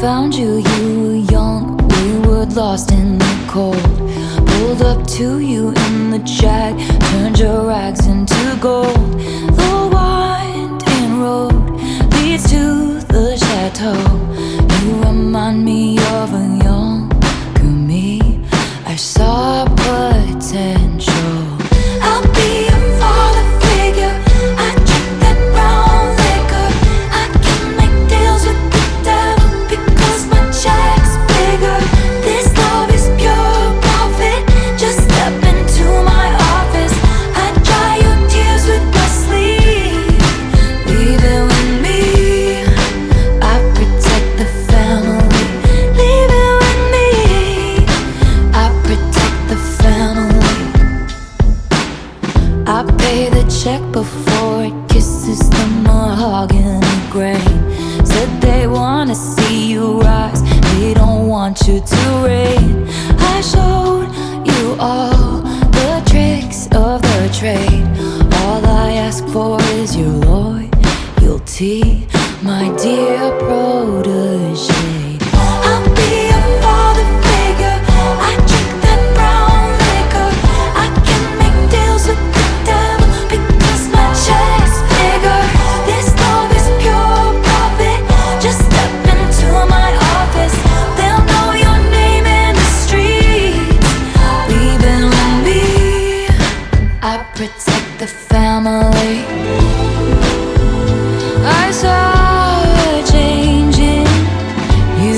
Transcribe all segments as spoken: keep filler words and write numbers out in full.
found you, you were young, wayward, lost in the cold. Pulled up to you in the jag, turned your rags into gold. The winding road leads to the chateau. You remind me of a younger me. I saw potential. I'll be a father figure. I drink that brown liquor. I can make deals with the devil because my check's bigger. This love is pure profit. Just step into my office. I dry your tears with my sleeve. Leave it with me. I protect the family. Leave it with me. I protect the family. I pay the check before it kisses the mahogany grain. Said they wanna see you rise, they don't want you to reign. I showed you all the tricks of the trade. All I ask for is your loyalty, my dear protege. I'll be a father figure. I drink that brown liquor. I can make deals with the devil because my check's bigger. This love is pure profit. Just step into my office. They'll know your name in the streets. Leave it with me. I protect the family. I saw a change in you,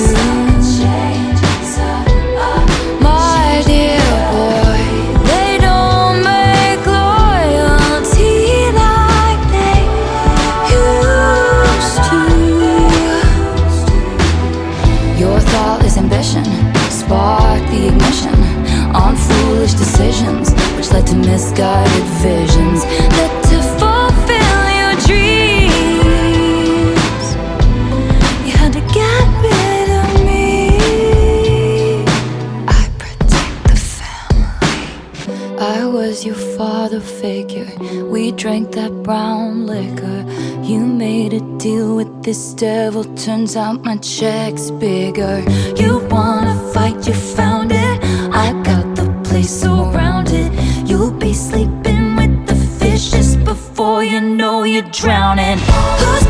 my dear boy. They don't make loyalty like they used to. Your thoughtless ambition sparked the ignition on foolish decisions, which led to misguided visions, led to fulfill your dreams. You had to get rid of me. I protect the family. I was your father figure. We drank that brown liquor. You made a deal with this devil. Turns out my check's bigger. You wanna fight, you found it. I got the place surrounded. You'll be sleeping with the fishes before you know you're drowning. Who's